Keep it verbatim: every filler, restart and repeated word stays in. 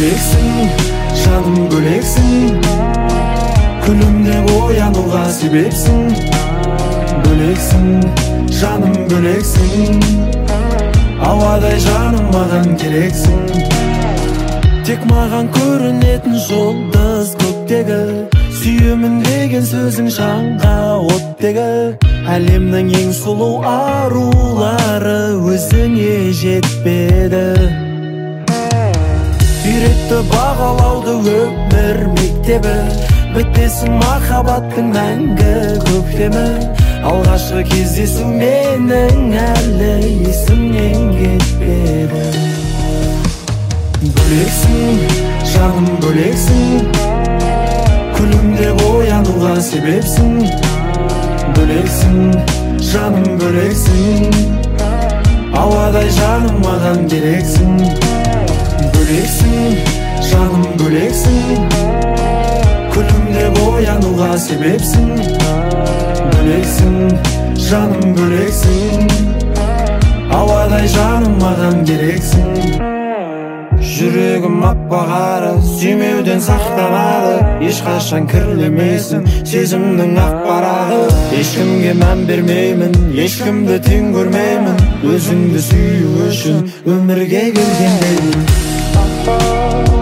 Бөлексің, жаным бөлексің, күлімде оянуға себепсің. Бөлексің, жаным бөлексің, ауадай жаным маған керексің. Тек маған көрінетін жұлдыз көктегі, сүйемін деген сөзің жанға оттегі. Әлемнің ең сұлу арулары өзіңе жетпеді. Үйретті бағалауды өмір мектебі, бітпесін махаббаттың мәңгі көктемі. Алғашқы кездесу менің әлі есімнен кетпеді. Бөлексің, жаным бөлексің, күлімде оянуға себепсің. Бөлексің, жаным бөлексің, ауадай жаным маған керексің. Бөлексің, жаным бөлексің, күлімде оянуға себепсің. Бөлексің, жаным бөлексің, ауадай жаным маған керексің. Жүрегім аппағары, сүймеуден сақтанады, ешқашан кірлемесін сезімнің ақ парағы. Ешкімге мән бермеймін, ешкімді тең көрмеймін, өзіңді сүю үшін өмірге келгендеймін.